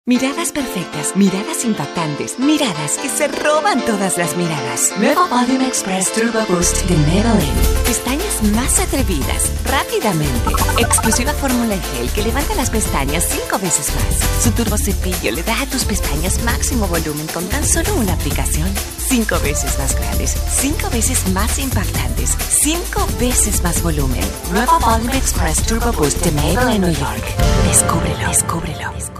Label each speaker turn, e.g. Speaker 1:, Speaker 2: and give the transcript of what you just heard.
Speaker 1: Miradas perfectas, miradas impactantes, miradas que se roban todas las miradas. Nuevo Volume Express Turbo Boost de Maybelline. Pestañas más atrevidas, rápidamente. Exclusiva fórmula en gel que levanta las pestañas 5 veces más. Su turbo cepillo le da a tus pestañas máximo volumen con tan solo una aplicación. 5 veces más grandes, 5 veces más impactantes, 5 veces más volumen. Nuevo Volume Express Turbo Boost de Maybelline New York. Descúbrelo, descúbrelo.